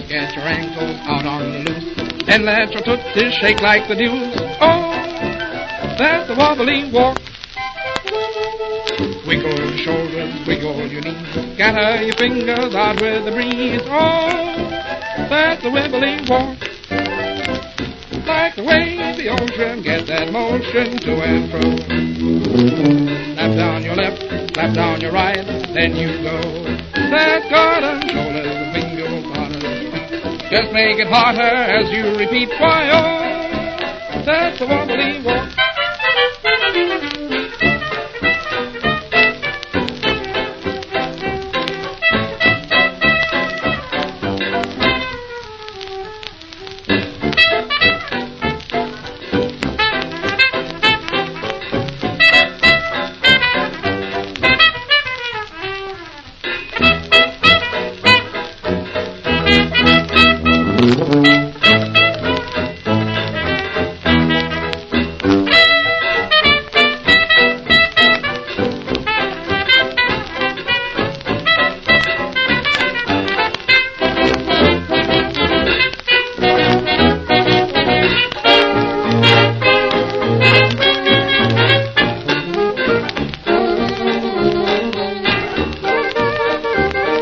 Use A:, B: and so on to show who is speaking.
A: Get your ankles out on the loose, and let your tootsies shake like the deuce. Oh, that's the wobbly walk. Wiggle your shoulders, wiggle your knees, scatter your fingers out with the breeze. Oh, that's the wibbly walk. Like the waves the ocean, get that motion to and fro. Slap down your left, slap down your right, then you go. That garden shoulders, wiggle bottom. Just make it harder as you repeat. Why, oh, that's the wobbly walk.